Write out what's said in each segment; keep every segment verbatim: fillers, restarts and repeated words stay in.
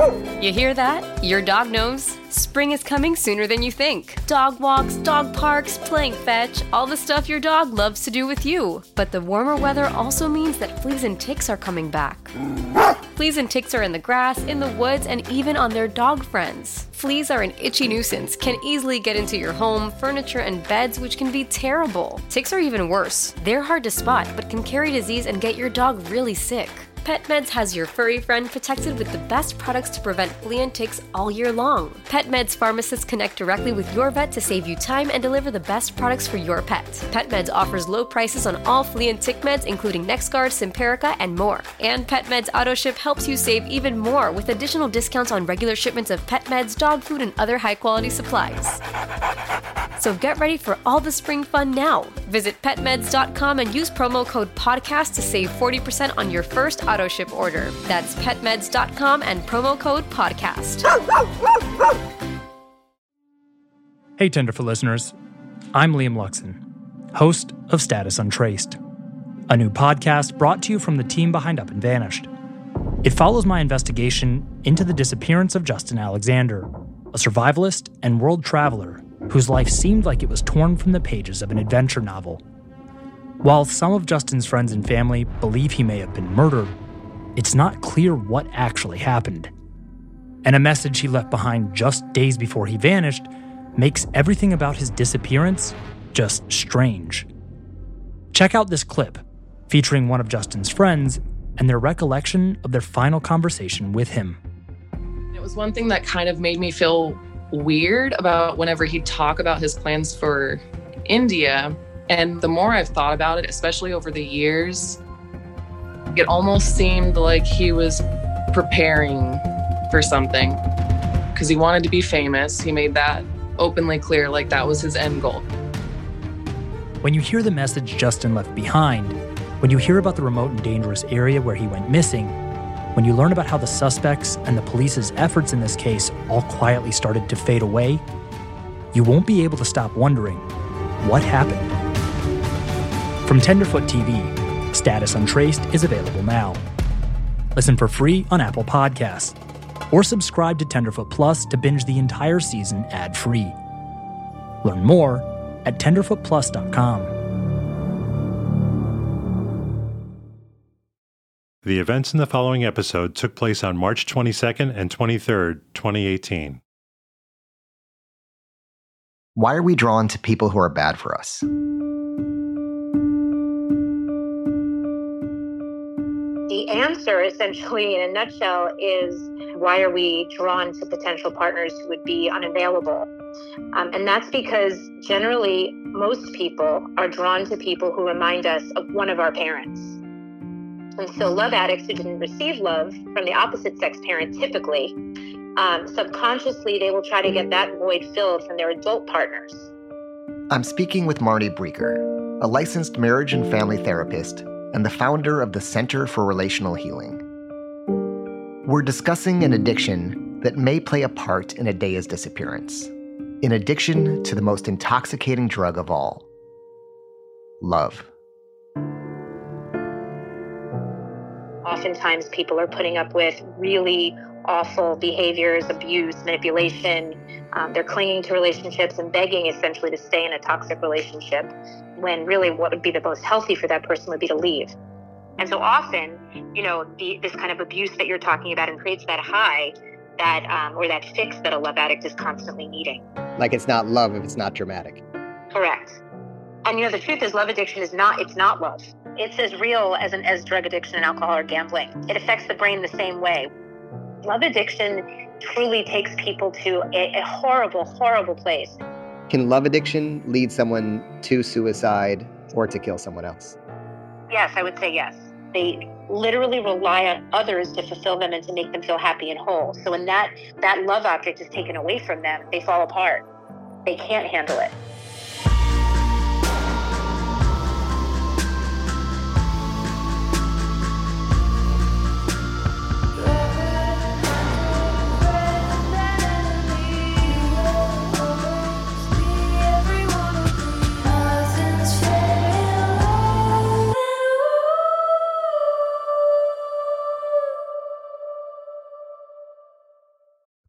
You hear that? Your dog knows. Spring is coming sooner than you think. Dog walks, dog parks, playing fetch, all the stuff your dog loves to do with you. But the warmer weather also means that fleas and ticks are coming back. Fleas and ticks are in the grass, in the woods, and even on their dog friends. Fleas are an itchy nuisance, can easily get into your home, furniture, and beds, which can be terrible. Ticks are even worse. They're hard to spot, but can carry disease and get your dog really sick. PetMeds has your furry friend protected with the best products to prevent flea and ticks all year long. PetMeds pharmacists connect directly with your vet to save you time and deliver the best products for your pet. PetMeds offers low prices on all flea and tick meds, including NexGard, Simparica, and more. And PetMeds AutoShip helps you save even more with additional discounts on regular shipments of pet meds, dog food, and other high-quality supplies. So get ready for all the spring fun now. Visit pet meds dot com and use promo code podcast to save forty percent on your first auto ship order. That's pet meds dot com and promo code podcast. Hey, Tenderfoot listeners. I'm Liam Luxon, host of Status Untraced, a new podcast brought to you from the team behind Up and Vanished. It follows my investigation into the disappearance of Justin Alexander, a survivalist and world traveler whose life seemed like it was torn from the pages of an adventure novel. While some of Justin's friends and family believe he may have been murdered, it's not clear what actually happened. And a message he left behind just days before he vanished makes everything about his disappearance just strange. Check out this clip featuring one of Justin's friends and their recollection of their final conversation with him. It was one thing that kind of made me feel weird about whenever he'd talk about his plans for India. And the more I've thought about it, especially over the years, it almost seemed like he was preparing for something because he wanted to be famous. He made that openly clear, like that was his end goal. When you hear the message Justin left behind, when you hear about the remote and dangerous area where he went missing, when you learn about how the suspects and the police's efforts in this case all quietly started to fade away, you won't be able to stop wondering, what happened? From Tenderfoot T V, Status Untraced is available now. Listen for free on Apple Podcasts, or subscribe to Tenderfoot Plus to binge the entire season ad-free. Learn more at tenderfoot plus dot com. The events in the following episode took place on March twenty-second and twenty-third, twenty eighteen. Why are we drawn to people who are bad for us? The answer, essentially, in a nutshell, is why are we drawn to potential partners who would be unavailable? Um, and that's because generally, most people are drawn to people who remind us of one of our parents. And so love addicts who didn't receive love from the opposite sex parent, typically, um, subconsciously, they will try to get that void filled from their adult partners. I'm speaking with Marnie Breeker, a licensed marriage and family therapist and the founder of the Center for Relational Healing. We're discussing an addiction that may play a part in Adeya's disappearance, an addiction to the most intoxicating drug of all, love. Oftentimes, people are putting up with really awful behaviors, abuse, manipulation. Um, they're clinging to relationships and begging, essentially, to stay in a toxic relationship, when really what would be the most healthy for that person would be to leave. And so often, you know, the, this kind of abuse that you're talking about and creates that high, that um, or that fix that a love addict is constantly needing. Like it's not love if it's not dramatic. Correct. And, you know, the truth is love addiction is not, it's not love. It's as real as an as drug addiction and alcohol or gambling. It affects the brain the same way. Love addiction truly takes people to a, a horrible, horrible place. Can love addiction lead someone to suicide or to kill someone else? Yes, I would say yes. They literally rely on others to fulfill them and to make them feel happy and whole. So when that, that love object is taken away from them, they fall apart. They can't handle it.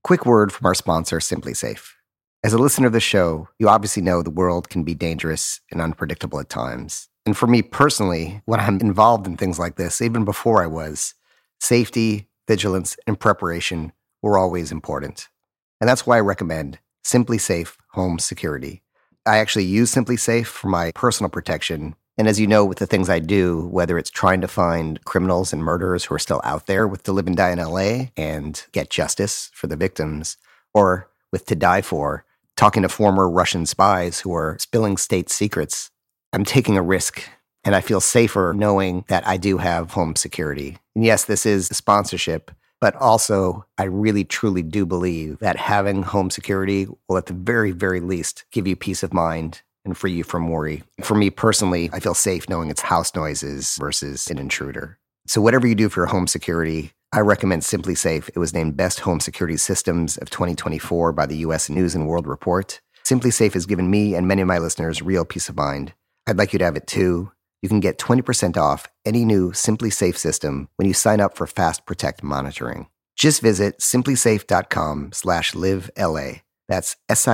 quick word from our sponsor, SimpliSafe. As a listener of the show, you obviously know the world can be dangerous and unpredictable at times. And for me personally, when I'm involved in things like this, even before I was, safety, vigilance, and preparation were always important. And that's why I recommend SimpliSafe Home Security. I actually use SimpliSafe for my personal protection. And as you know, with the things I do, whether it's trying to find criminals and murderers who are still out there with To Live and Die in L A and get justice for the victims, or with To Die For, talking to former Russian spies who are spilling state secrets, I'm taking a risk, and I feel safer knowing that I do have home security. And yes, this is a sponsorship, but also I really, truly do believe that having home security will at the very, very least give you peace of mind and free you from worry. For me personally, I feel safe knowing it's house noises versus an intruder. So whatever you do for your home security, I recommend SimpliSafe. It was named Best Home Security Systems of twenty twenty-four by the U S News and World Report. SimpliSafe has given me and many of my listeners real peace of mind. I'd like you to have it too. You can get twenty percent off any new SimpliSafe system when you sign up for Fast Protect monitoring. Just visit simplisafe.com slash liveLA. That's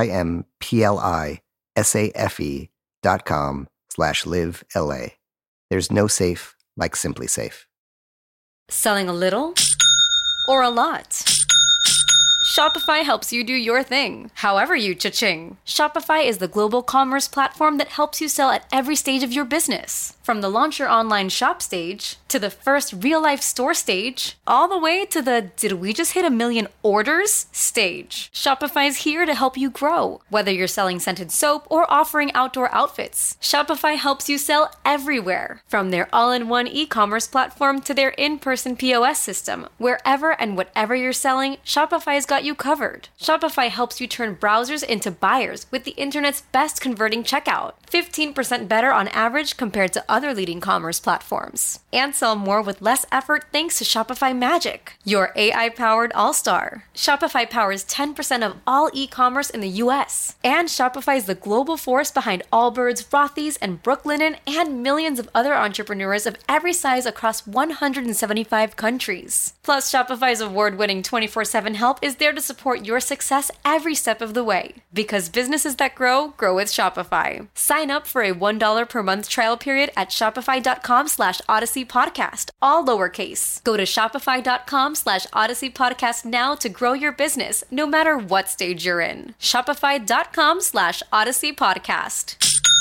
S-I-M-P-L-I-S-A-F-E dot com slash liveLA. There's no safe like SimpliSafe. Selling a little or a lot? Shopify helps you do your thing, however you cha-ching. Shopify is the global commerce platform that helps you sell at every stage of your business. From the launch your online shop stage, to the first real-life store stage, all the way to the did we just hit a million orders stage. Shopify's here to help you grow. Whether you're selling scented soap or offering outdoor outfits, Shopify helps you sell everywhere. From their all-in-one e-commerce platform to their in-person P O S system, wherever and whatever you're selling, Shopify's got you covered. Shopify helps you turn browsers into buyers with the internet's best converting checkout, fifteen percent better on average compared to other leading commerce platforms. And sell more with less effort thanks to Shopify Magic, your A I-powered all-star. Shopify powers ten percent of all e-commerce in the U S. And Shopify is the global force behind Allbirds, Rothy's, and Brooklinen, and millions of other entrepreneurs of every size across one hundred seventy-five countries. Plus, Shopify's award-winning twenty-four seven help is there to support your success every step of the way. Because businesses that grow, grow with Shopify. Sign up for a one dollar per month trial period at shopify.com slash Odyssey Podcast, all lowercase. Go to shopify.com slash Odyssey Podcast now to grow your business, no matter what stage you're in. Shopify.com slash Odyssey Podcast.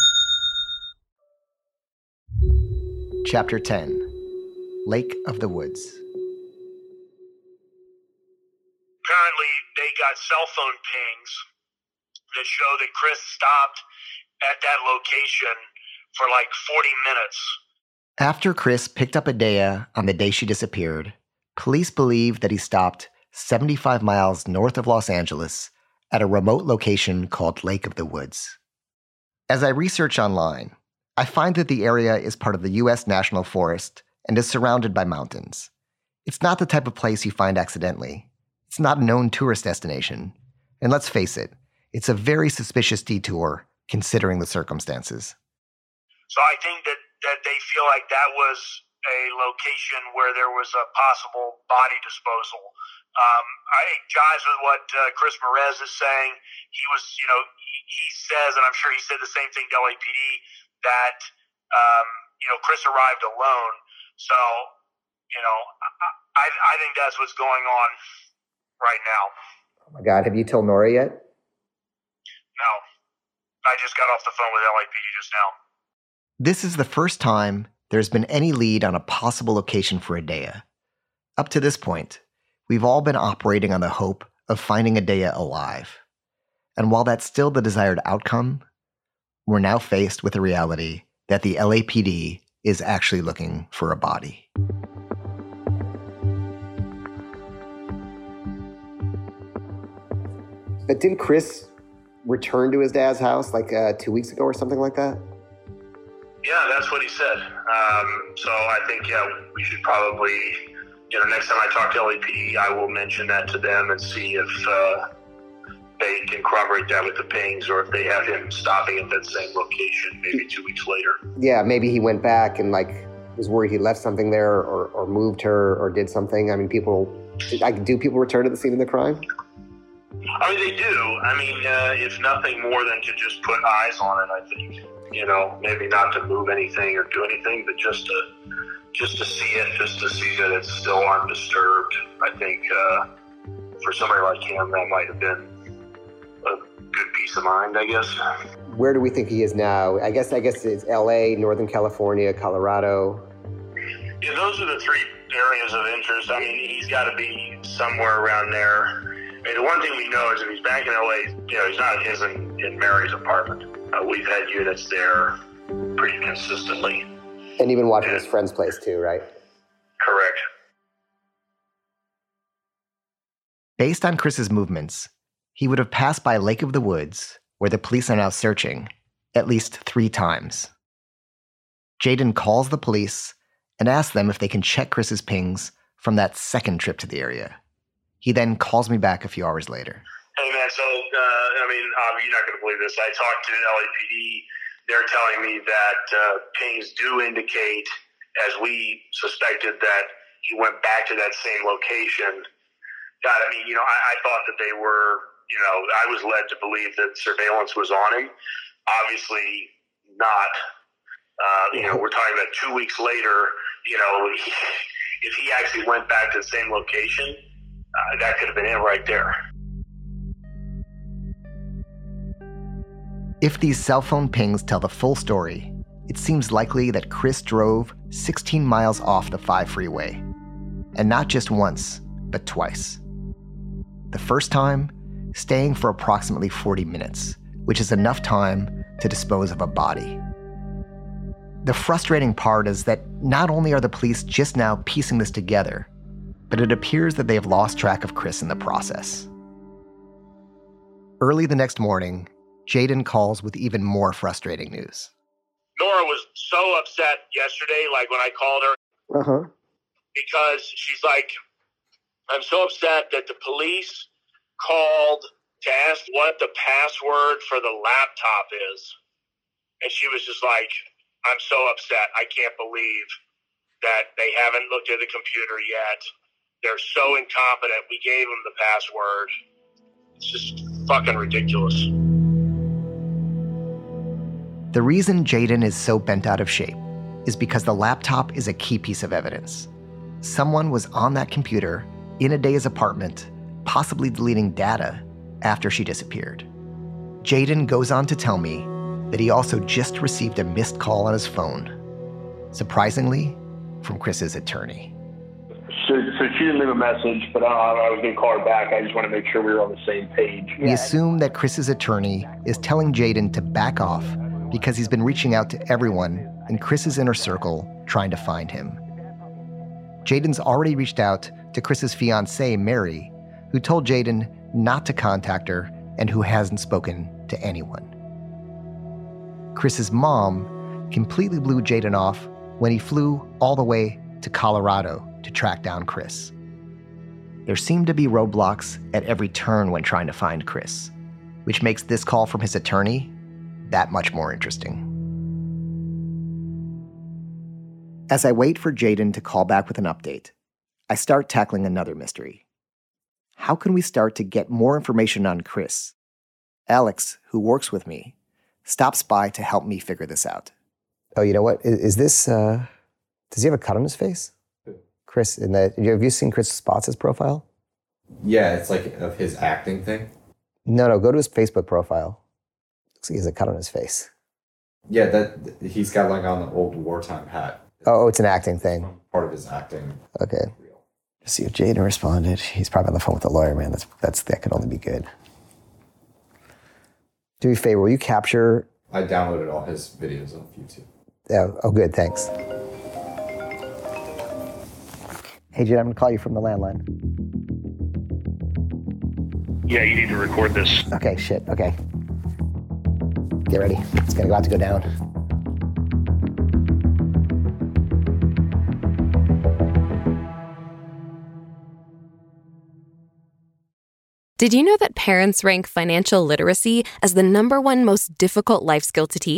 Chapter ten, Lake of the Woods. Apparently, they got cell phone pings that show that Chris stopped at that location for like forty minutes. After Chris picked up Adea on the day she disappeared, police believe that he stopped seventy-five miles north of Los Angeles at a remote location called Lake of the Woods. As I research online, I find that the area is part of the U S National Forest and is surrounded by mountains. It's not the type of place you find accidentally. It's not a known tourist destination. And let's face it, it's a very suspicious detour considering the circumstances. So I think that, that they feel like that was a location where there was a possible body disposal. Um, I think jives with what uh, Chris Perez is saying. He was, you know, he, he says, and I'm sure he said the same thing to L A P D, that, um, you know, Chris arrived alone. So, you know, I, I think that's what's going on right now. Oh my God, have you told Nora yet? No. I just got off the phone with L A P D just now. This is the first time there's been any lead on a possible location for Adea. Up to this point, we've all been operating on the hope of finding Adea alive. And while that's still the desired outcome, we're now faced with the reality that the L A P D is actually looking for a body. But didn't Chris return to his dad's house like uh, two weeks ago or something like that? Yeah, that's what he said. Um, so I think, yeah, we should probably, you know, next time I talk to L A P D, I will mention that to them and see if uh, they can corroborate that with the pings or if they have him stopping at that same location maybe two weeks later. Yeah, maybe he went back and like was worried he left something there or, or moved her or did something. I mean, people, like, do people return to the scene of the crime? I mean, they do. I mean, uh, if nothing more than to just put eyes on it, I think. You know, maybe not to move anything or do anything, but just to just to see it, just to see that it's still undisturbed. I think uh, for somebody like him, that might have been a good peace of mind, I guess. Where do we think he is now? I guess I guess it's L A, Northern California, Colorado. Yeah, those are the three areas of interest. I mean, he's got to be somewhere around there. I mean, the one thing we know is if he's back in L A, you know, he's not in his and in Mary's apartment. Uh, we've had units there pretty consistently. And even watching and, his friend's place too, right? Correct. Based on Chris's movements, he would have passed by Lake of the Woods, where the police are now searching, at least three times. Jayden calls the police and asks them if they can check Chris's pings from that second trip to the area. He then calls me back a few hours later. Hey, man, so, uh, I mean, uh, you're not going to believe this. I talked to L A P D. They're telling me that uh, pings do indicate, as we suspected, that he went back to that same location. God, I mean, you know, I, I thought that they were, you know, I was led to believe that surveillance was on him. Obviously not. Uh, you know, we're talking about two weeks later, you know, he, if he actually went back to the same location, uh, that could have been it right there. If these cell phone pings tell the full story, it seems likely that Chris drove sixteen miles off the five freeway. And not just once, but twice. The first time, staying for approximately forty minutes, which is enough time to dispose of a body. The frustrating part is that not only are the police just now piecing this together, but it appears that they have lost track of Chris in the process. Early the next morning, Jayden calls with even more frustrating news. Nora was so upset yesterday, like when I called her, Uh-huh. because she's like, I'm so upset that the police called to ask what the password for the laptop is. And she was just like, I'm so upset. I can't believe that they haven't looked at the computer yet. They're so incompetent. We gave them the password. It's just fucking ridiculous. The reason Jayden is so bent out of shape is because the laptop is a key piece of evidence. Someone was on that computer in Adaya's apartment, possibly deleting data after she disappeared. Jayden goes on to tell me that he also just received a missed call on his phone, surprisingly, from Chris's attorney. So, so she didn't leave a message, but I, I was going to call her back. I just want to make sure we were on the same page. We assume that Chris's attorney is telling Jayden to back off because he's been reaching out to everyone in Chris's inner circle trying to find him. Jayden's already reached out to Chris's fiancée, Mary, who told Jayden not to contact her and who hasn't spoken to anyone. Chris's mom completely blew Jayden off when he flew all the way to Colorado to track down Chris. There seemed to be roadblocks at every turn when trying to find Chris, which makes this call from his attorney that much more interesting. As I wait for Jayden to call back with an update, I start tackling another mystery. How can we start to get more information on Chris? Alex, who works with me, stops by to help me figure this out. Oh, you know what? Is, is this, uh, does he have a cut on his face? Chris, in the, have you seen Chris Spots' profile? Yeah, it's like of his acting thing. No, no, go to his Facebook profile. Looks like he has a cut on his face. Yeah, that he's got like on the old wartime hat. Oh, it's an acting thing. Part of his acting. Okay. Just see if Jayden responded. He's probably on the phone with the lawyer, man. That's that's that could only be good. Do me a favor, will you capture? I downloaded all his videos off YouTube. Yeah. Oh, good. Thanks. Hey, Jayden, I'm gonna call you from the landline. Yeah, you need to record this. Okay. Shit. Okay. Get ready. It's gonna go out to go down. Did you know that parents rank financial literacy as the number one most difficult life skill to teach?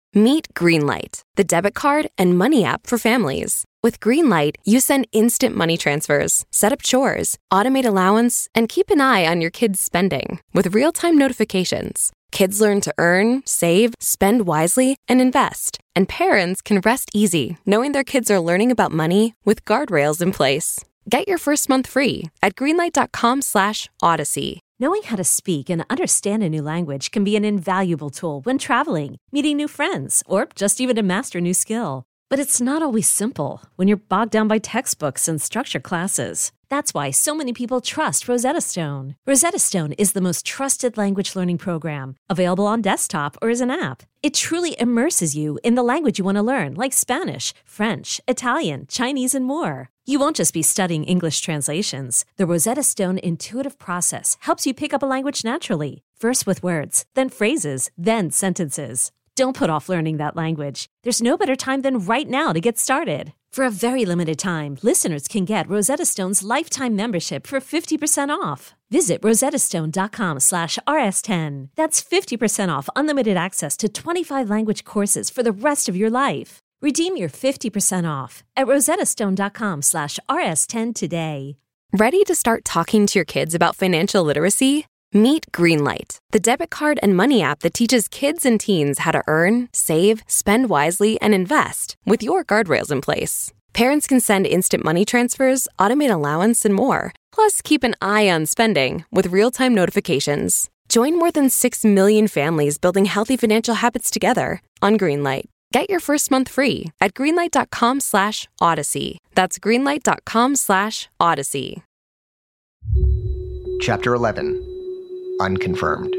Meet Greenlight, the debit card and money app for families. With Greenlight, you send instant money transfers, set up chores, automate allowance, and keep an eye on your kids' spending with real-time notifications. Kids learn to earn, save, spend wisely, and invest. And parents can rest easy knowing their kids are learning about money with guardrails in place. Get your first month free at greenlight.com slash odyssey. Knowing how to speak and understand a new language can be an invaluable tool when traveling, meeting new friends, or just even to master a new skill. But it's not always simple when you're bogged down by textbooks and structured classes. That's why so many people trust Rosetta Stone. Rosetta Stone is the most trusted language learning program, available on desktop or as an app. It truly immerses you in the language you want to learn, like Spanish, French, Italian, Chinese, and more. You won't just be studying English translations. The Rosetta Stone intuitive process helps you pick up a language naturally, first with words, then phrases, then sentences. Don't put off learning that language. There's no better time than right now to get started. For a very limited time, listeners can get Rosetta Stone's lifetime membership for fifty percent off. Visit rosettastone.com slash rs10. That's fifty percent off unlimited access to twenty-five language courses for the rest of your life. Redeem your fifty percent off at rosettastone.com slash rs10 today. Ready to start talking to your kids about financial literacy? Meet Greenlight, the debit card and money app that teaches kids and teens how to earn, save, spend wisely, and invest with your guardrails in place. Parents can send instant money transfers, automate allowance, and more. Plus, keep an eye on spending with real-time notifications. Join more than six million families building healthy financial habits together on Greenlight. Get your first month free at greenlight.com slash odyssey. That's greenlight.com slash odyssey. Chapter eleven. Unconfirmed.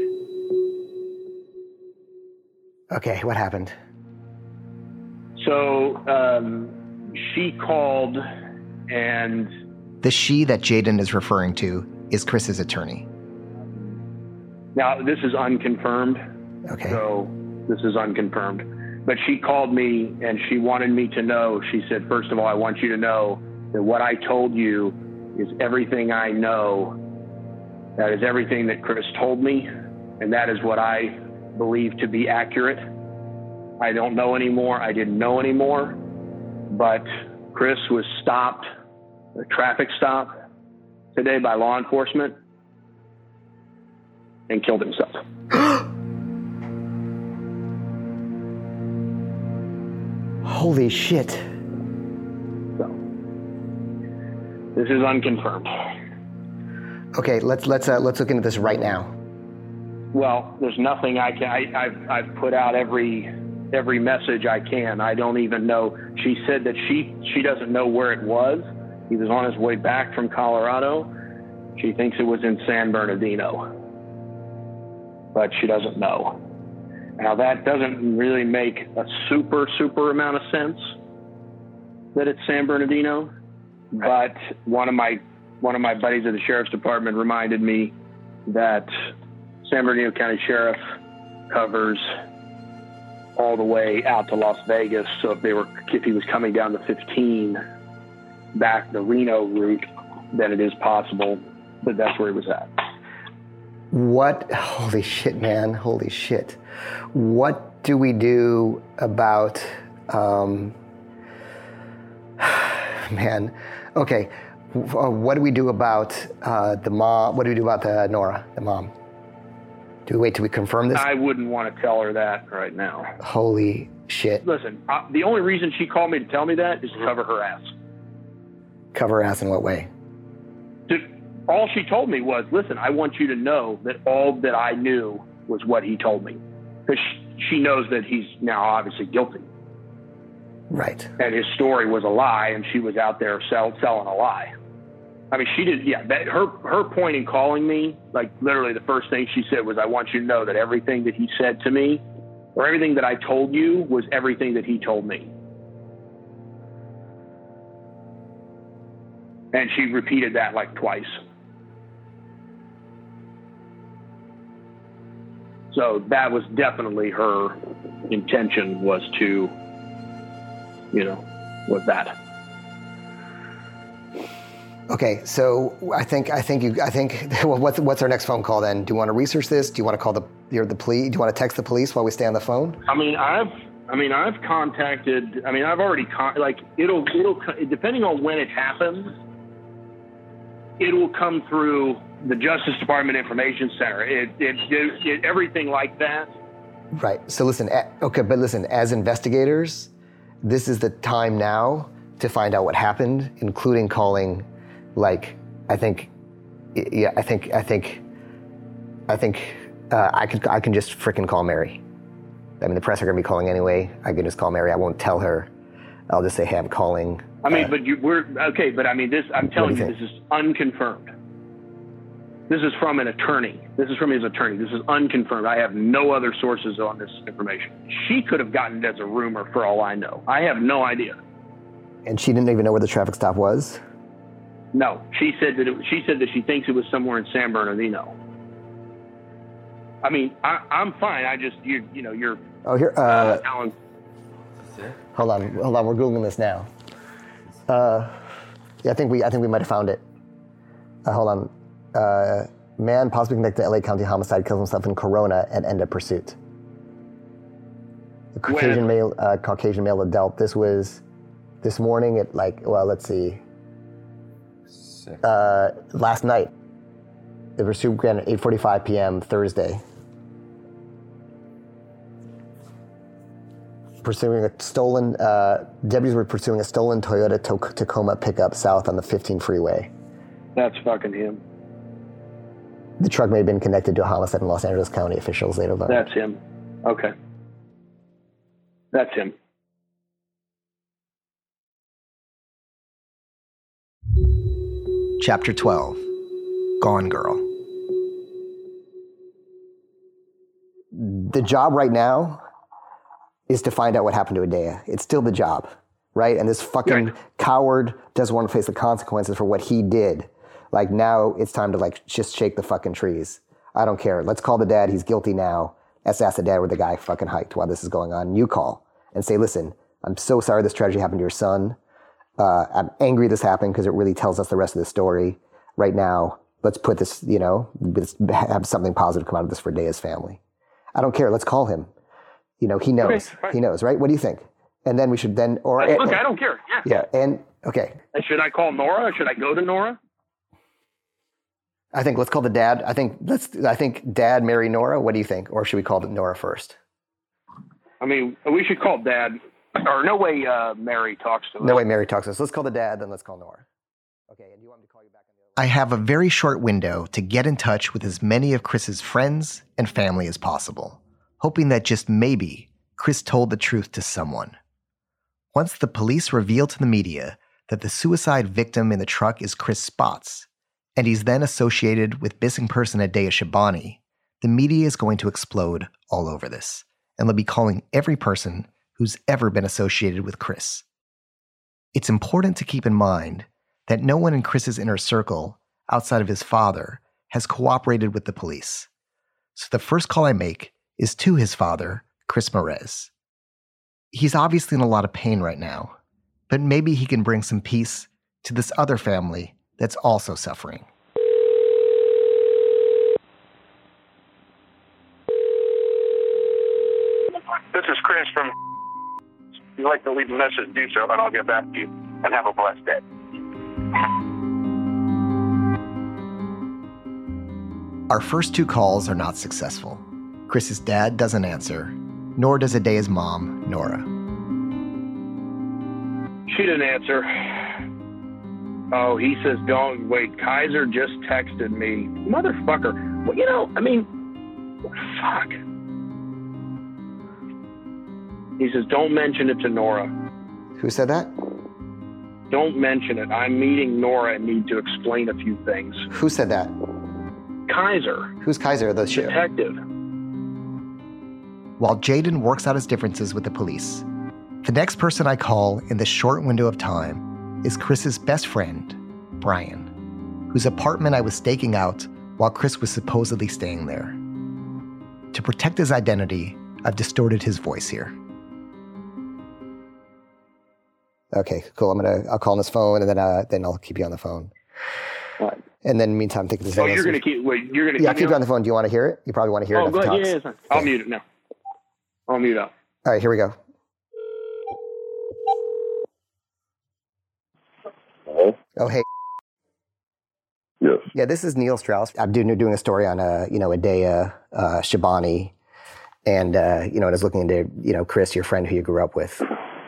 Okay, what happened? So um, she called and... The she that Jaden is referring to is Chris's attorney. Now, this is unconfirmed. Okay. So this is unconfirmed. But she called me and she wanted me to know. She said, first of all, I want you to know that what I told you is everything I know. That is everything that Chris told me, and that is what I believe to be accurate. I don't know anymore. I didn't know anymore. But Chris was stopped, a traffic stop today by law enforcement, and killed himself. Holy shit. So, this is unconfirmed. Okay, let's let's uh, let's look into this right now. Well, there's nothing I can. I, I've I've put out every every message I can. I don't even know. She said that she she doesn't know where it was. He was on his way back from Colorado. She thinks it was in San Bernardino, but she doesn't know. Now that doesn't really make a super super amount of sense that it's San Bernardino, but one of my One of my buddies at the Sheriff's Department reminded me that San Bernardino County Sheriff covers all the way out to Las Vegas. So if they were, if he was coming down the fifteen back the Reno route, then it is possible that that's where he was at. What? Holy shit, man! Holy shit! What do we do about? Um, man, okay. What do we do about uh, the mom? What do we do about the Nora, the mom? Do we wait till we confirm this? I wouldn't want to tell her that right now. Holy shit. Listen, uh, the only reason she called me to tell me that is to cover her ass. Cover her ass in what way? To, all she told me was, listen, I want you to know that all that I knew was what he told me. Because she, she knows that he's now obviously guilty. Right. And his story was a lie, and she was out there sell, selling a lie. I mean, she did, yeah, that, her her point in calling me, like literally the first thing she said was, I want you to know that everything that he said to me, or everything that I told you, was everything that he told me. And she repeated that like twice. So that was definitely her intention, was to, you know, was that. Okay, so I think I think you I think well, what's what's our next phone call then? Do you want to research this? Do you want to call the your the police? Do you want to text the police while we stay on the phone? I mean, I've I mean, I've contacted, I mean, I've already, con- like, it'll, it'll, depending on when it happens, it will come through the Justice Department Information Center. It, it, it, it everything like that. Right. So listen, okay, but listen, as investigators, this is the time now to find out what happened, including calling, like, I think, yeah, I think, I think, I think uh, I could, I can just frickin' call Mary. I mean, the press are gonna be calling anyway. I can just call Mary. I won't tell her. I'll just say, hey, I'm calling. I mean, uh, but you, we're, okay, but I mean, this, I'm telling you, you this is unconfirmed. This is from an attorney. This is from his attorney. This is unconfirmed. I have no other sources on this information. She could have gotten it as a rumor for all I know. I have no idea. And she didn't even know where the traffic stop was? No, she said that it, she said that she thinks it was somewhere in San Bernardino. I mean, I, I'm fine. I just, you, you know, you're. Oh, here. Uh, uh, Alan. Hold on, hold on. We're googling this now. Uh, yeah, I think we, I think we might have found it. Uh, hold on. Uh, man possibly connected to L A County homicide kills himself in Corona and end of pursuit. A Caucasian male, uh, Caucasian male adult. This was this morning at like, well, let's see. Uh, last night. The pursuit began at eight forty-five p.m. Thursday. Pursuing a stolen, uh, deputies were pursuing a stolen Toyota to- Tacoma pickup south on the fifteen freeway. That's fucking him. The truck may have been connected to a homicide in Los Angeles County, officials later learned. That's him. Okay. That's him. Chapter twelve, Gone Girl. The job right now is to find out what happened to Adea. It's still the job, right? And this fucking right. coward doesn't want to face the consequences for what he did. Like, now it's time to, like, just shake the fucking trees. I don't care. Let's call the dad. He's guilty now. Let's ask the dad where the guy fucking hiked while this is going on. You call and say, listen, I'm so sorry this tragedy happened to your son. Uh, I'm angry this happened because it really tells us the rest of the story. Right now, let's put this, you know, let's have something positive come out of this for Adea's family. I don't care. Let's call him. You know, he knows. Okay, he knows, right? What do you think? And then we should then, or Look, and, I don't care. Yeah. Yeah. And okay. Should I call Nora? Should I go to Nora? I think let's call the dad. I think let's. I think Dad marry Nora. What do you think? Or should we call Nora first? I mean, we should call Dad. Or no way uh, Mary talks to us. No way Mary talks to us. Let's call the dad, then let's call Nora. Okay. And you want me to call you back on the other I have a very short window to get in touch with as many of Chris's friends and family as possible, hoping that just maybe Chris told the truth to someone. Once the police reveal to the media that the suicide victim in the truck is Chris Spots, and he's then associated with missing person Adea Shabani, the media is going to explode all over this, and they'll be calling every person who's ever been associated with Chris. It's important to keep in mind that no one in Chris's inner circle, outside of his father, has cooperated with the police. So the first call I make is to his father, Chris Merez. He's obviously in a lot of pain right now, but maybe he can bring some peace to this other family that's also suffering. This is Chris from... If you'd like to leave a message, do so, and I'll get back to you. And have a blessed day. Our first two calls are not successful. Chris's dad doesn't answer, nor does Adea's mom, Nora. She didn't answer. Oh, he says, don't wait. Kaiser just texted me. Motherfucker. Well, you know, I mean, fuck. He says, don't mention it to Nora. Who said that? Don't mention it. I'm meeting Nora and need to explain a few things. Who said that? Kaiser. Who's Kaiser? The detective. While Jaden works out his differences with the police, the next person I call in this short window of time is Chris's best friend, Brian, whose apartment I was staking out while Chris was supposedly staying there. To protect his identity, I've distorted his voice here. Okay, cool. I'm gonna. I'll call on his phone, and then uh, then I'll keep you on the phone. What? And then, meantime, take this. Oh, you're gonna keep. Wait, you're gonna. Yeah, keep keep you on the phone. Do you want to hear it? You probably want to hear oh, it. Oh, go ahead. Yeah, yeah, okay. I'll mute it now. I'll mute up. All right, here we go. Hello? Oh, hey. Yes. Yeah, this is Neil Strauss. I'm doing, doing a story on, uh, you know, Adaya uh, Shabani. And, uh, you know, I was looking into, you know, Chris, your friend who you grew up with.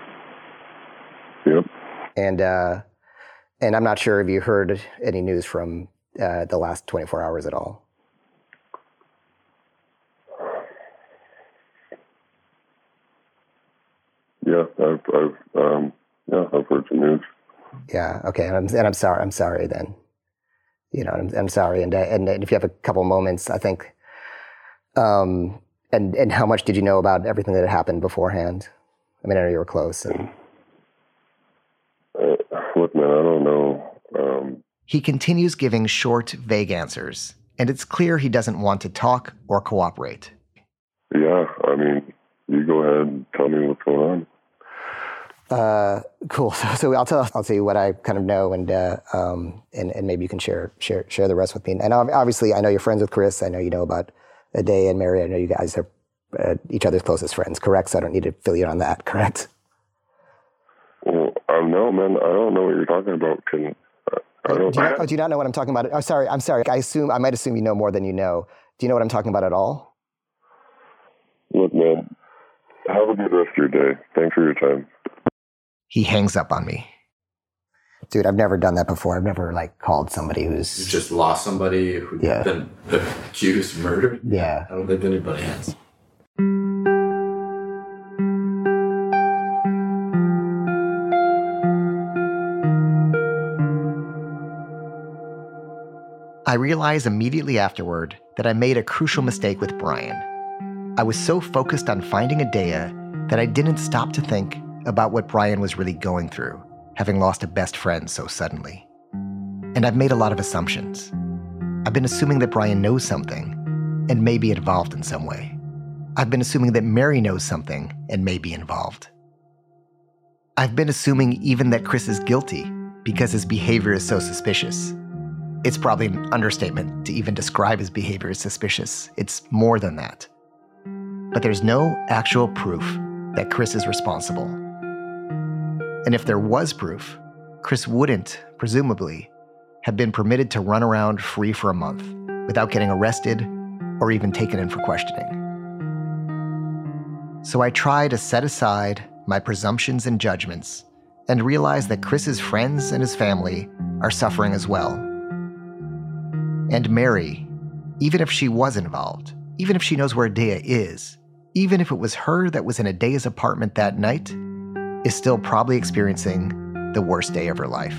Yep. And, uh, and I'm not sure if you heard any news from uh, the last twenty-four hours at all. Yeah, I've, I've, um, yeah, I've heard some news. Yeah. Okay. And I'm, and I'm sorry. I'm sorry then. You know, I'm, I'm sorry. And, uh, and if you have a couple moments, I think, um, and, and how much did you know about everything that had happened beforehand? I mean, I know you were close. And... Uh, look, man, I don't know. Um... He continues giving short, vague answers, and it's clear he doesn't want to talk or cooperate. Yeah, I mean, you go ahead and tell me what's going on. Uh, cool. So, so I'll tell I'll tell you what I kind of know, and uh, um, and and maybe you can share share share the rest with me. And obviously, I know you're friends with Chris. I know you know about Adaya and Mary. I know you guys are uh, each other's closest friends, correct? So I don't need to fill you in on that, correct? Well, I don't know, man. I don't know what you're talking about. Can uh, I don't? Do you, not, oh, do you not know what I'm talking about? Oh, sorry. I'm sorry. I assume I might assume you know more than you know. Do you know what I'm talking about at all? Look, man. Have a good rest of your day. Thanks for your time. He hangs up on me. Dude, I've never done that before. I've never, like, called somebody who's... You just lost somebody who's yeah. been accused of murder? Yeah. I don't think anybody has. I realize immediately afterward that I made a crucial mistake with Brian. I was so focused on finding Adaya that I didn't stop to think about what Brian was really going through, having lost a best friend so suddenly. And I've made a lot of assumptions. I've been assuming that Brian knows something and may be involved in some way. I've been assuming that Mary knows something and may be involved. I've been assuming even that Chris is guilty because his behavior is so suspicious. It's probably an understatement to even describe his behavior as suspicious. It's more than that. But there's no actual proof that Chris is responsible. And if there was proof, Chris wouldn't, presumably, have been permitted to run around free for a month without getting arrested or even taken in for questioning. So I try to set aside my presumptions and judgments and realize that Chris's friends and his family are suffering as well. And Mary, even if she was involved, even if she knows where Adaya is, even if it was her that was in Adaya's apartment that night, is still probably experiencing the worst day of her life.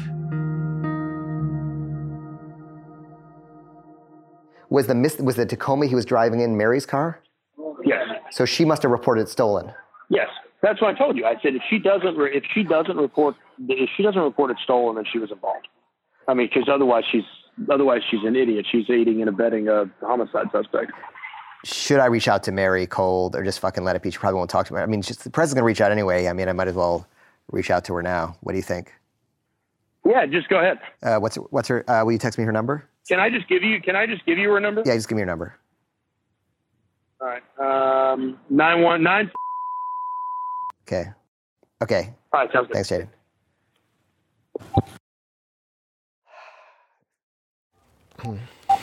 Was the mis- was the Tacoma he was driving in Mary's car? Yes. So she must have reported it stolen. Yes, that's what I told you. I said if she doesn't re- if she doesn't report if she doesn't report it stolen, then she was involved. I mean, because otherwise she's otherwise she's an idiot. She's aiding and abetting a homicide suspect. Should I reach out to Mary cold or just fucking let it be? She probably won't talk to me. I mean, just, the president's going to reach out anyway. I mean, I might as well reach out to her now. What do you think? Yeah, just go ahead. Uh, what's what's her? Uh, will you text me her number? Can I just give you? Can I just give you her number? Yeah, just give me your number. All right. Um, nine one nine. Okay. Okay. All right. Sounds good. Thanks, Jaden. Hmm.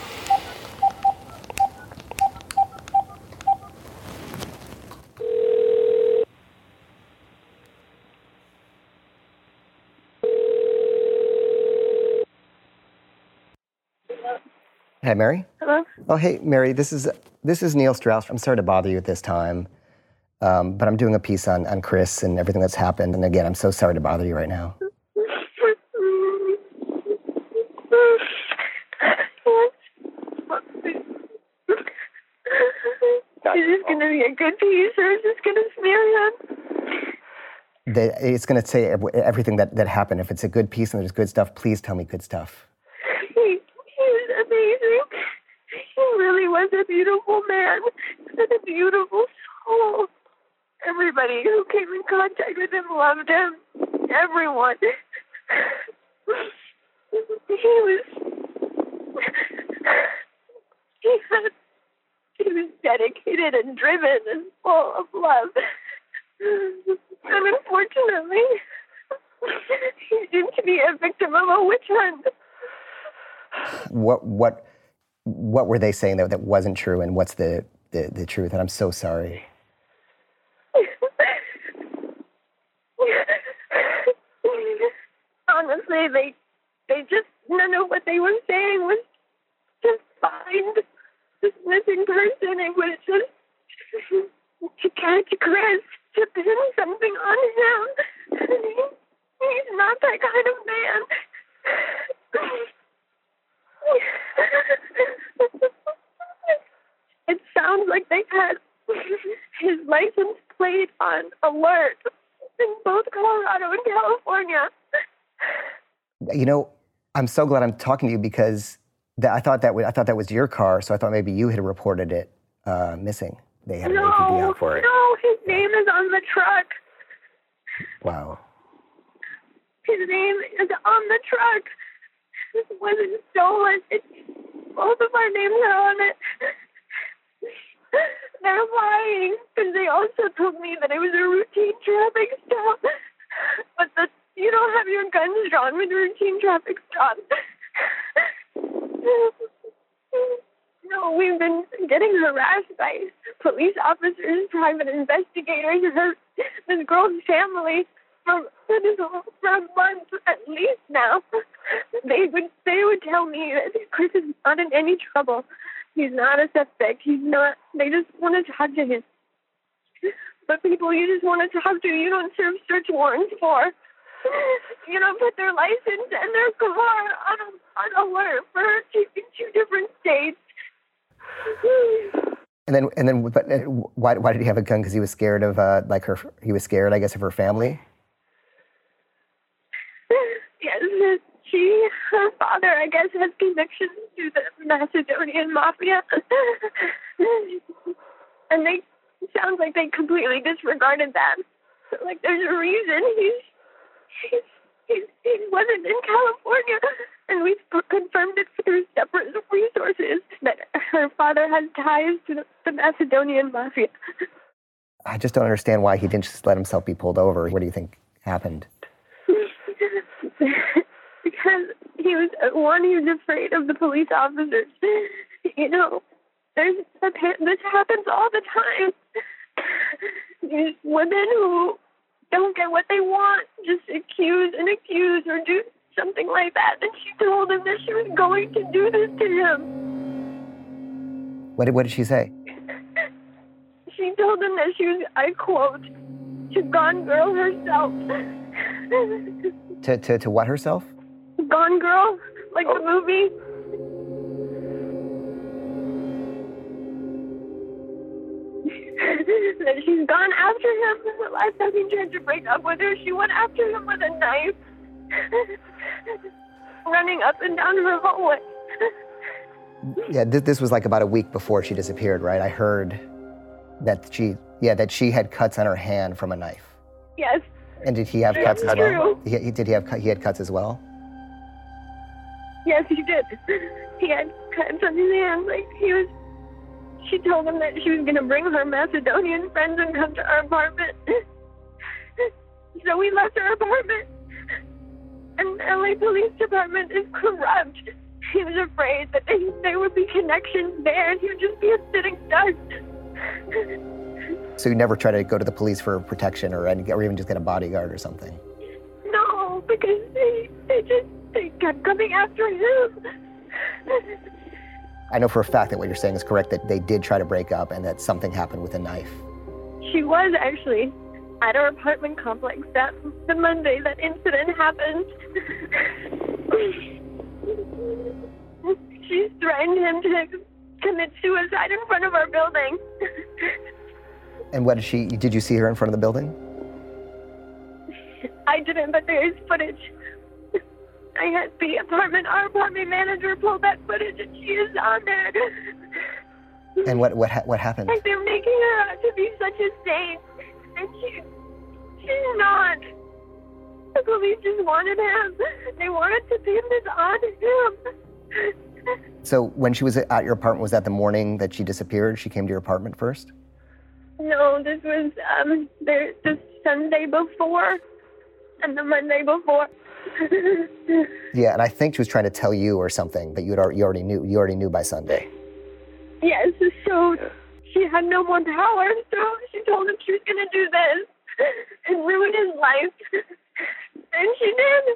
Hey, Mary? Hello? Oh, hey, Mary, this is this is Neil Strauss. I'm sorry to bother you at this time, um, but I'm doing a piece on, on Chris and everything that's happened. And again, I'm so sorry to bother you right now. Is this going to be a good piece, or is this going to smear him? That it's going to say everything that, that happened. If it's a good piece and there's good stuff, please tell me good stuff. He, he was amazing. He really was a beautiful man and a beautiful soul. Everybody who came in contact with him loved him. Everyone. He was... He had... He was dedicated and driven and full of love. And unfortunately, He seemed to be a victim of a witch hunt. What what what were they saying that that wasn't true, and what's the, the, the truth? And I'm so sorry. Honestly, they they just, none of what they were saying was just find this missing person. It was just to catch Chris, to pin something on him. He, he's not that kind of man. It sounds like they had his license plate on alert in both Colorado and California. You know, I'm so glad I'm talking to you because that, I thought that w- I thought that was your car, so I thought maybe you had reported it uh, missing. They had an No, A P B out for it. no, his name is on the truck. Wow. His name is on the truck. It wasn't stolen. It's, both of our names are on it. They're lying because they also told me that it was a routine traffic stop. But the, you don't have your guns drawn with a routine traffic stop. No, we've been getting harassed by police officers, private investigators, her, this girl's family for, for a month at least now. They would they would tell me that Chris is not in any trouble. He's not a suspect. He's not. They just want to talk to him. But people you just want to talk to, you don't serve search warrants for. You don't put their license and their car on, on alert for in two different states. And then, and then, but uh, why, why did he have a gun? Because he was scared of, uh, like her. He was scared, I guess, of her family. Yes, she, her father, I guess, has connections to the Macedonian mafia, and they sounds like they completely disregarded that. Like, there's a reason he's he's, he's he wasn't in California, and we've confirmed it through separate resources that her father has ties to the, the Macedonian mafia. I just don't understand why he didn't just let himself be pulled over. What do you think happened? Because he was, one, he was afraid of the police officers. You know, there's this happens all the time. There's women who don't get what they want, just accuse and accuse or do something like that. And she told him that she was going to do this to him. What did, what did she say? She told him that she was, I quote, to Gone Girl herself. To, to, to what herself? Gone Girl, like the movie. That she's gone after him. The last time he tried to break up with her, she went after him with a knife, running up and down her hallway. Yeah, th- this was like about a week before she disappeared, right? I heard that she, yeah, that she had cuts on her hand from a knife. Yes. And did he have cuts as True. well? He, he, did he have he had cuts as well? Yes, he did. He had cuts on his hands. Like he was. She told him that she was going to bring her Macedonian friends and come to our apartment. So we left our apartment. And the L A Police Department is corrupt. He was afraid that they, there would be connections there and he would just be a sitting duck. So you never try to go to the police for protection or, any, or even just get a bodyguard or something? No, because they, they just they kept coming after him. I know for a fact that what you're saying is correct, that they did try to break up and that something happened with a knife. She was actually at our apartment complex that the Monday that incident happened. She threatened him to commit suicide in front of our building. And what did she, did you see her in front of the building? I didn't, but there is footage. I had the apartment, our apartment manager pulled that footage and she is on there. And what what ha- what happened? Like they're making her out to be such a saint. And she, she's not. The police just wanted him. They wanted to pin this on him. So when she was at your apartment, was that the morning that she disappeared? She came to your apartment first? No, this was um, the, the Sunday before. and the Monday before. Yeah, and I think she was trying to tell you or something that you had you already knew. You already knew by Sunday. Yes, so she had no more power, so she told him she was going to do this and ruin his life. And she did.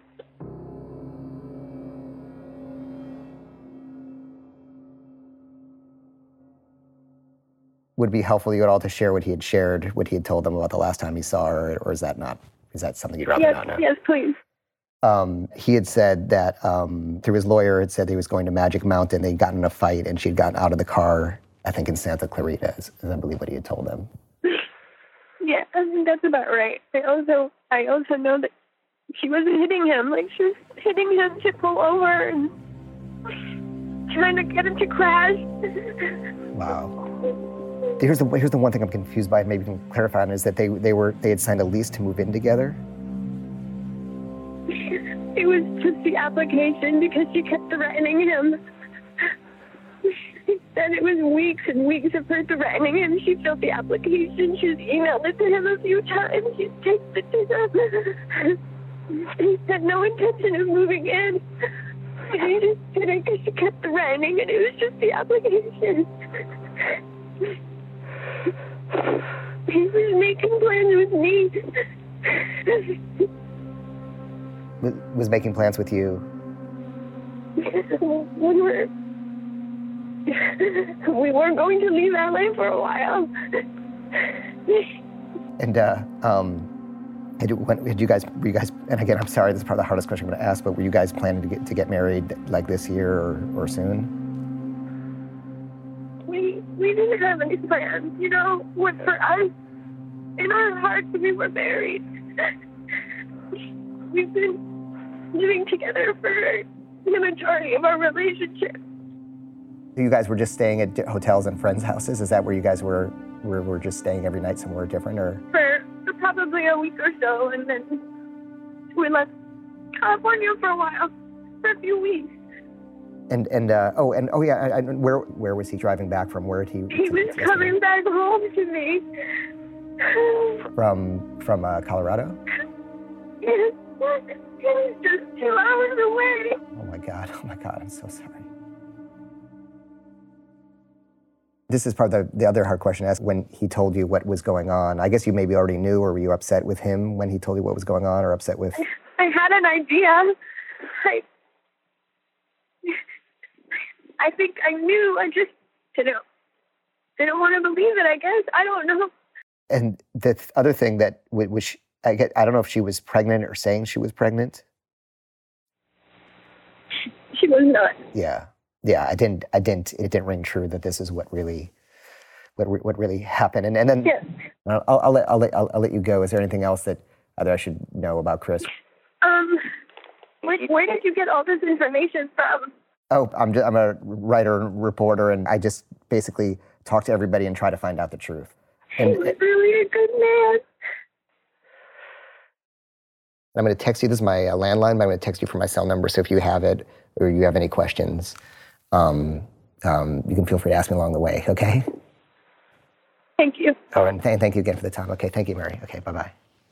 Would it be helpful to you at all to share what he had shared, what he had told them about the last time he saw her, or is that not, is that something you'd rather yes, not know? Yes, please. Um, he had said that, um, through his lawyer, had said he was going to Magic Mountain. They'd gotten in a fight, and she'd gotten out of the car, I think in Santa Clarita, is, is I believe what he had told them. Yeah, I think that's about right. I also, I also know that she wasn't hitting him. Like, she was hitting him to pull over and trying to get him to crash. Wow. Here's the here's the one thing I'm confused by. Maybe you can clarify on is that they they were they had signed a lease to move in together. It was just the application because she kept threatening him. She said it was weeks and weeks of her threatening him. She filled the application. She's emailed it to him a few times. She's texted it to him. He had no intention of moving in. He just did it because she kept threatening, and it was just the application. He was making plans with me. Was, was making plans with you? We were, we were going to leave L A for a while. And uh, um, had you, when, had you guys, were you guys, and again, I'm sorry, this is probably the hardest question I'm going to ask, but were you guys planning to get to get married like this year or, or soon? We we didn't have any plans, you know. What for us, in our hearts, we were married. We've been living together for the majority of our relationship. You guys were just staying at hotels and friends' houses? Is that where you guys were, were, were just staying every night somewhere different, or? For, for probably a week or so, and then we left California for a while, for a few weeks. And and uh, oh and oh yeah, I, I, where where was he driving back from? Where did he? He was coming back home to me. From from uh, Colorado? Yes, it was just two hours away. Oh my God! Oh my God! I'm so sorry. This is part of the, the other hard question to ask. When he told you what was going on, I guess you maybe already knew, or were you upset with him when he told you what was going on, or upset with? I had an idea. I. I think I knew. I just didn't, didn't want to believe it, I guess. I don't know. And the th- other thing that w- was, she, I, get, I don't know if she was pregnant or saying she was pregnant. She was not. Yeah. Yeah, I didn't, I didn't, it didn't ring true that this is what really, what re- what really happened. And and then yes. I'll, I'll, let, I'll, let, I'll, I'll let you go. Is there anything else that either I should know about Chris? Um, where, where did you get all this information from? Oh, I'm just, I'm a writer and reporter, and I just basically talk to everybody and try to find out the truth. And he was really a good man. I'm going to text you. This is my uh, landline, but I'm going to text you from my cell number. So if you have it or you have any questions, um, um, you can feel free to ask me along the way. Okay? Thank you. Oh, and th- thank you again for the time. Okay, thank you, Mary. Okay, bye-bye.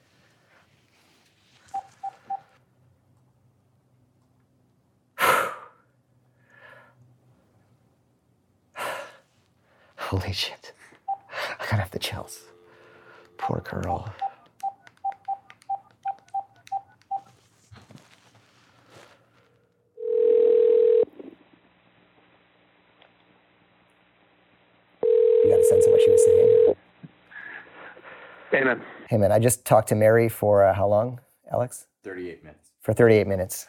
Holy shit. I gotta have the chills. Poor girl. You got a sense of what she was saying? Hey, man. Hey, man, I just talked to Mary for uh, how long, Alex? thirty-eight minutes. For thirty-eight minutes.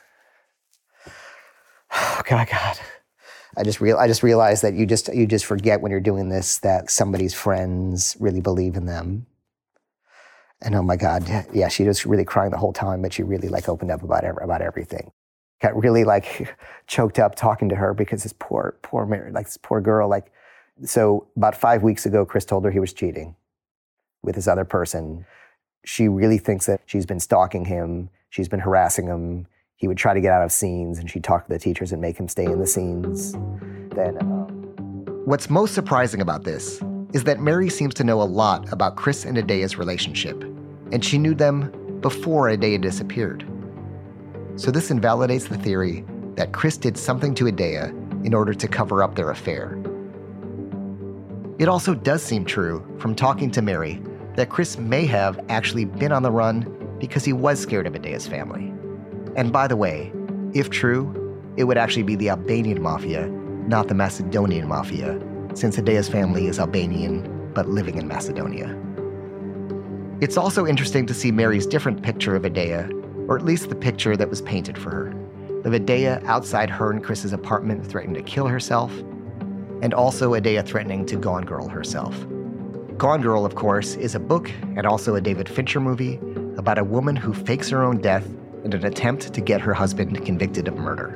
Oh, God, God. I just real I just realized that you just you just forget when you're doing this that somebody's friends really believe in them. And oh my God, yeah, she was really crying the whole time, but she really like opened up about every, about everything. Got really like choked up talking to her because this poor poor Mary, like this poor girl, like so about five weeks ago, Chris told her he was cheating with this other person. She really thinks that she's been stalking him. She's been harassing him. He would try to get out of scenes, and she'd talk to the teachers and make him stay in the scenes. Then, um... What's most surprising about this is that Mary seems to know a lot about Chris and Adea's relationship, and she knew them before Adea disappeared. So this invalidates the theory that Chris did something to Adea in order to cover up their affair. It also does seem true, from talking to Mary, that Chris may have actually been on the run because he was scared of Adea's family. And by the way, if true, it would actually be the Albanian mafia, not the Macedonian mafia, since Adea's family is Albanian but living in Macedonia. It's also interesting to see Mary's different picture of Adea, or at least the picture that was painted for her, of Adea outside her and Chris's apartment threatening to kill herself, and also Adea threatening to Gone Girl herself. Gone Girl, of course, is a book and also a David Fincher movie about a woman who fakes her own death in an attempt to get her husband convicted of murder.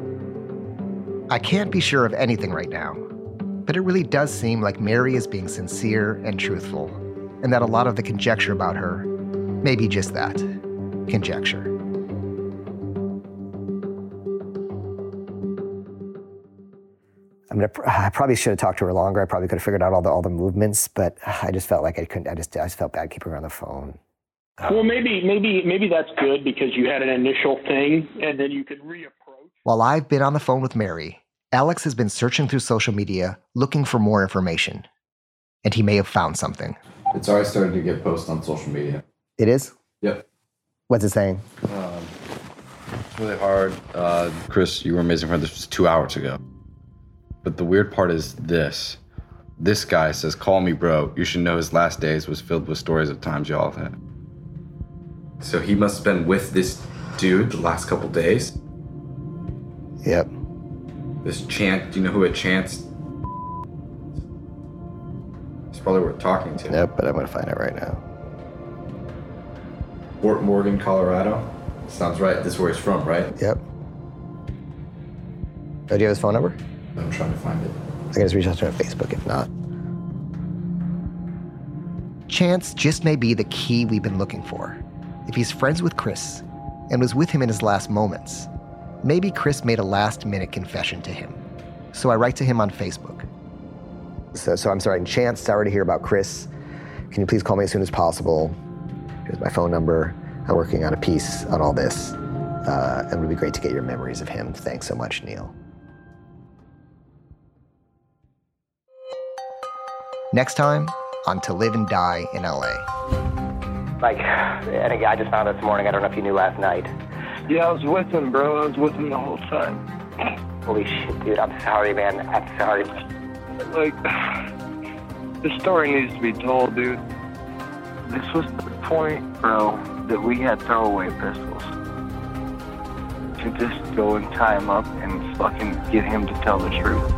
I can't be sure of anything right now, but it really does seem like Mary is being sincere and truthful, and that a lot of the conjecture about her may be just that, conjecture. I mean, I probably should have talked to her longer. I probably could have figured out all the all the movements, but I just felt like I couldn't. I just I just felt bad keeping her on the phone. Well, maybe maybe maybe that's good because you had an initial thing, and then you could reapproach. While I've been on the phone with Mary, Alex has been searching through social media looking for more information, and he may have found something. It's already starting to get posted on social media. It is? Yep. What's it saying? Um, it's really hard. Uh, Chris, you were amazing friend. This was two hours ago. But the weird part is this. This guy says, call me bro. You should know his last days was filled with stories of times y'all had. So he must have been with this dude the last couple days? Yep. This Chance, do you know who a Chance? It's probably worth talking to. Yep, but I'm gonna find out right now. Fort Morgan, Colorado? Sounds right. This is where he's from, right? Yep. Oh, do you have his phone number? I'm trying to find it. I can just reach out to him on Facebook if not. Chance just may be the key we've been looking for. If he's friends with Chris and was with him in his last moments, maybe Chris made a last-minute confession to him. So I write to him on Facebook. So, so I'm sorry, Chance, sorry to hear about Chris. Can you please call me as soon as possible? Here's my phone number. I'm working on a piece on all this. Uh, and it would be great to get your memories of him. Thanks so much, Neil. Next time on To Live and Die in L A. Like, and again, I just found out this morning, I don't know if you knew last night. Yeah, I was with him, bro. I was with him the whole time. Holy shit, dude. I'm sorry, man. I'm sorry. Like, the story needs to be told, dude. This was the point, bro, that we had throwaway pistols. To just go and tie him up and fucking get him to tell the truth.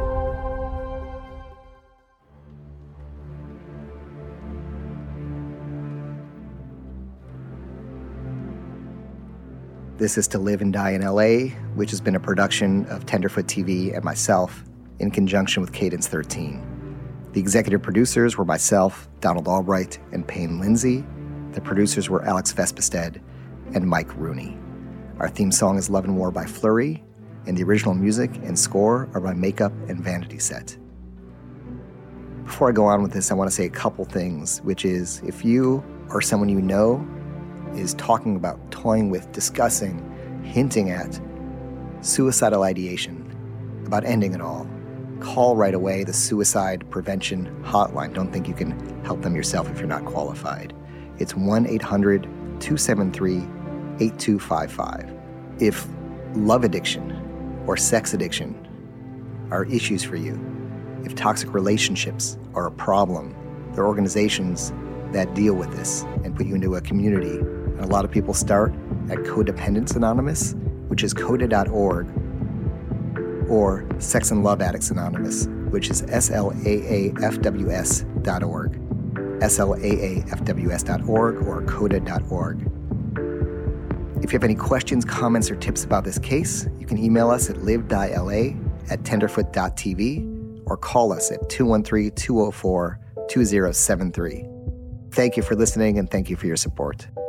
This is To Live and Die in L A, which has been a production of Tenderfoot T V and myself in conjunction with Cadence thirteen. The executive producers were myself, Donald Albright, and Payne Lindsay. The producers were Alex Vespestead and Mike Rooney. Our theme song is Love and War by Flurry, and the original music and score are by Makeup and Vanity Set. Before I go on with this, I want to say a couple things, which is if you or someone you know is talking about, toying with, discussing, hinting at suicidal ideation, about ending it all, call right away the Suicide Prevention Hotline. Don't think you can help them yourself if you're not qualified. It's one eight hundred two seven three eight two five five. If love addiction or sex addiction are issues for you, if toxic relationships are a problem, there are organizations that deal with this and put you into a community. And a lot of people start at Codependence Anonymous, which is coda dot org, or Sex and Love Addicts Anonymous, which is S L A A F W S dot org, S L A A F W S dot org, or coda dot org. If you have any questions, comments, or tips about this case, you can email us at livedieLA at tenderfoot dot t v or call us at two one three, two oh four, two oh seven three. Thank you for listening, and thank you for your support.